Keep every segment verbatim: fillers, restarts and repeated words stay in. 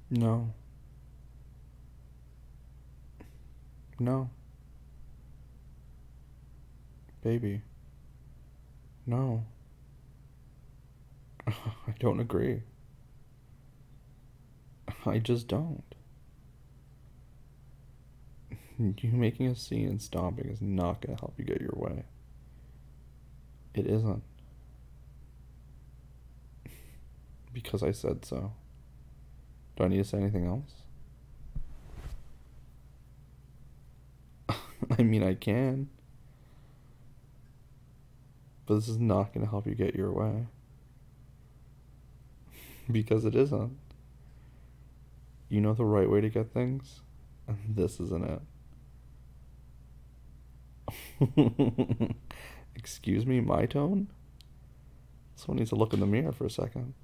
No. No. Baby. No. I don't agree. I just don't. You making a scene and stomping is not going to help you get your way. It isn't. Because I said so. Do I need to say anything else? I mean, I can. But this is not going to help you get your way. Because it isn't. You know the right way to get things? And this isn't it. Excuse me, my tone? Someone needs to look in the mirror for a second.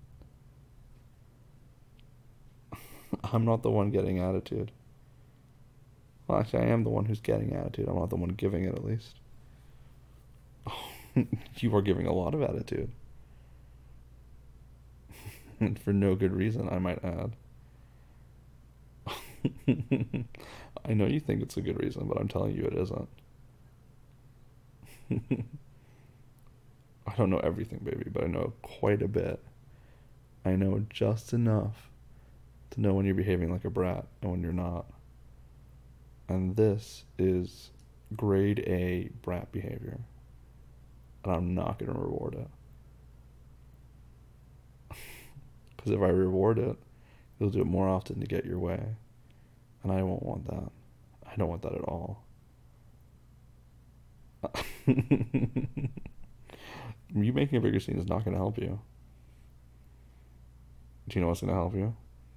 I'm not the one getting attitude. Well, actually, I am the one who's getting attitude. I'm not the one giving it, at least. You are giving a lot of attitude. And for no good reason, I might add. I know you think it's a good reason, but I'm telling you it isn't. I don't know everything, baby, but I know quite a bit. I know just enough to know when you're behaving like a brat and when you're not. And this is grade A brat behavior. And I'm not going to reward it. Because if I reward it, you'll do it more often to get your way. And I won't want that. I don't want that at all. You making a bigger scene is not going to help you. Do you know what's going to help you?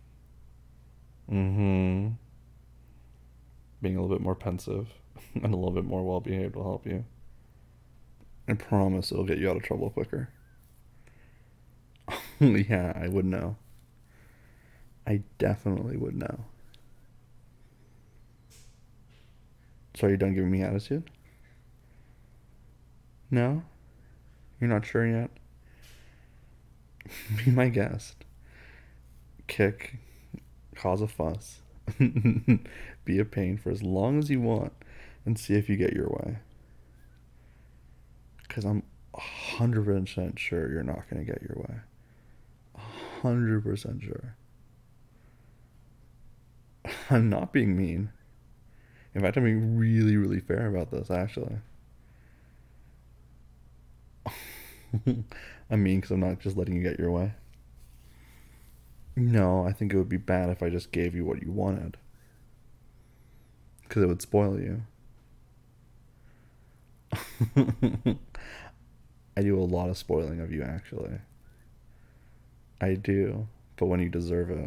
Mm-hmm. Being a little bit more pensive and a little bit more well behaved will help you. I promise it'll get you out of trouble quicker. Yeah, I would know. I definitely would know. So are you done giving me attitude? No? You're not sure yet? Be my guest. Kick, cause a fuss, be a pain for as long as you want, and see if you get your way. Because I'm one hundred percent sure you're not going to get your way. one hundred percent sure. I'm not being mean. In fact, I'm being really, really fair about this, actually. I'm mean because I'm not just letting you get your way. No, I think it would be bad if I just gave you what you wanted. Because it would spoil you. I do a lot of spoiling of you, actually. I do, but when you deserve it.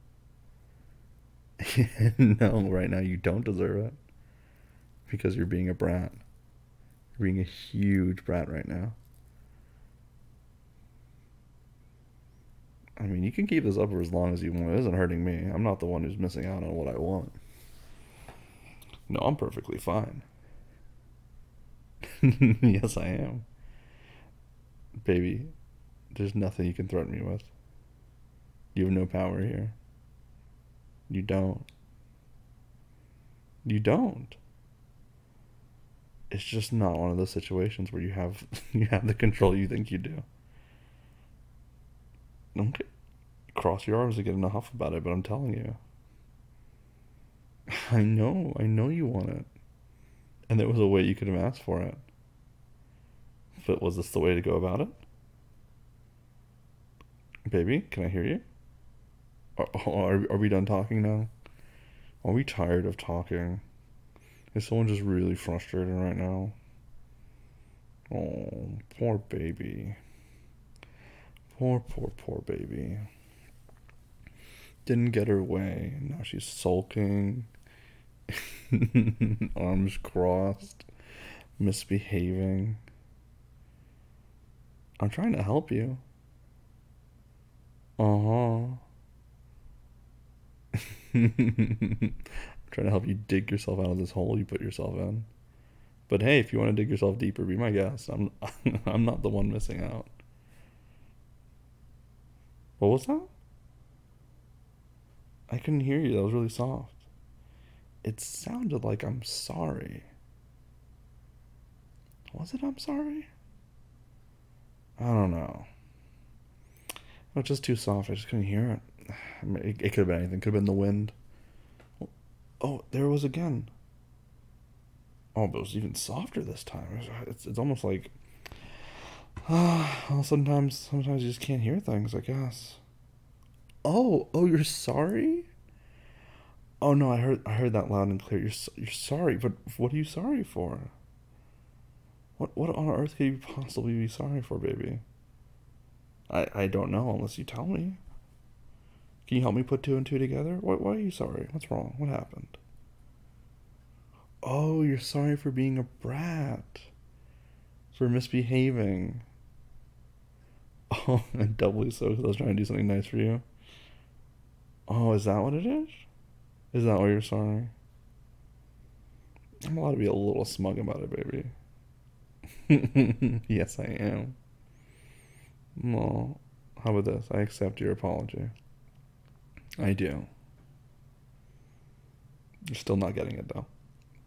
No, right now you don't deserve it. Because you're being a brat. You're being a huge brat right now. I mean, you can keep this up for as long as you want. It isn't hurting me. I'm not the one who's missing out on what I want. No, I'm perfectly fine. Yes, I am. Baby, there's nothing you can threaten me with. You have no power here. You don't. You don't. It's just not one of those situations where you have you have the control you think you do. Don't get, cross your arms and get in a huff about it, but I'm telling you. I know, I know you want it. And there was a way you could have asked for it. But was this the way to go about it? Baby, can I hear you? Are, are, are we done talking now? Are we tired of talking? Is someone just really frustrated right now? Oh, poor baby. Poor, poor, poor baby. Didn't get her way. Now she's sulking. Arms crossed. Misbehaving. I'm trying to help you. Uh-huh. I'm trying to help you dig yourself out of this hole you put yourself in. But hey, if you want to dig yourself deeper, be my guest. I'm I'm not the one missing out. What was that? I couldn't hear you. That was really soft. It sounded like I'm sorry. Was it I'm sorry? I don't know. It was just too soft. I just couldn't hear it. I mean, it, it could have been anything. Could have been the wind. Oh, there it was again. Oh, but it was even softer this time. It's, it's almost like, ah, well, sometimes, sometimes you just can't hear things, I guess. Oh, oh, you're sorry? Oh no, I heard, I heard that loud and clear. You're, you're sorry, but what are you sorry for? What, what on earth could you possibly be sorry for, baby? I, I don't know unless you tell me. Can you help me put two and two together? Why, why are you sorry? What's wrong? What happened? Oh, you're sorry for being a brat. For misbehaving. Oh, and doubly so because I was trying to do something nice for you. Oh, is that what it is? Is that why you're sorry? I'm allowed to be a little smug about it, baby. Yes, I am. Well, how about this? I accept your apology. I do. You're still not getting it, though.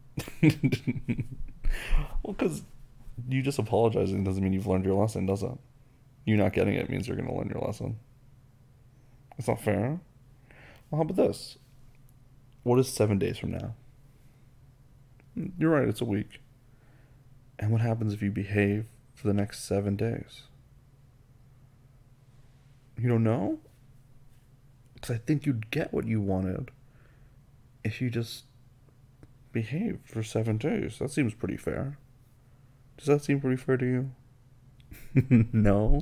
Well, because you just apologizing doesn't mean you've learned your lesson, does it? You not getting it means you're going to learn your lesson. It's not fair. Well, how about this? What is seven days from now? You're right, it's a week. And what happens if you behave for the next seven days? You don't know? Because I think you'd get what you wanted if you just behaved for seven days. That seems pretty fair. Does that seem pretty fair to you? No?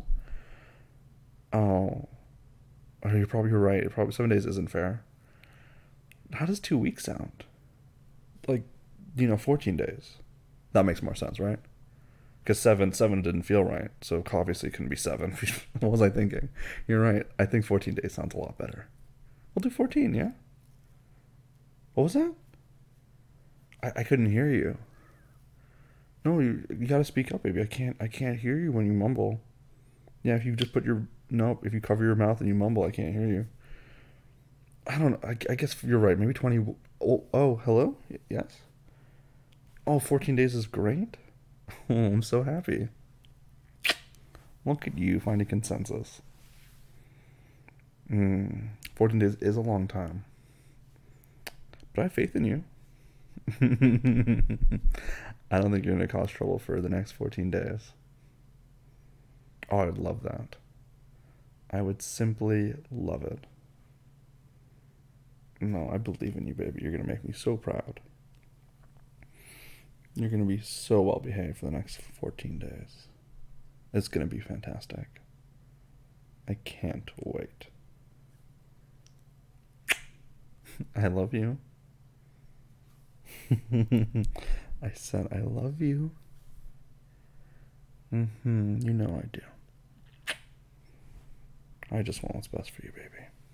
Oh. Oh, you're probably right. Probably seven days isn't fair. How does two weeks sound? Like, you know, fourteen days. That makes more sense, right? Because seven, seven didn't feel right, so obviously it couldn't be seven. What was I thinking? You're right. I think fourteen days sounds a lot better. We'll do fourteen, yeah? What was that? I, I couldn't hear you. No, you, you gotta speak up, baby. I can't I can't hear you when you mumble. Yeah, if you just put your nope, if you cover your mouth and you mumble, I can't hear you. I don't know. I, I guess you're right. Maybe twenty. Oh, oh, hello? Yes? Oh, fourteen days is great. Oh, I'm so happy. Look at you finding consensus. Mm, fourteen days is a long time. But I have faith in you. I don't think you're going to cause trouble for the next fourteen days. Oh, I would love that. I would simply love it. No, I believe in you, baby. You're going to make me so proud. You're going to be so well behaved for the next fourteen days. It's going to be fantastic. I can't wait. I love you. I said I love you. Mm-hmm. You know I do. I just want what's best for you, baby.